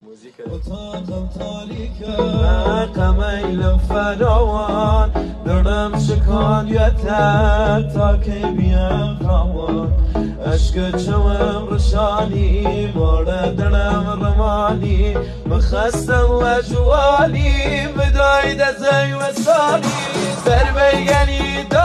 اتاقم تاریکه قمیلم فراوان درم شکان یتر تا که بیم خوان عشق چوم رشانی مورد درم رمانی مخستم و جوالی بداید از ای وصالی سر بیگنی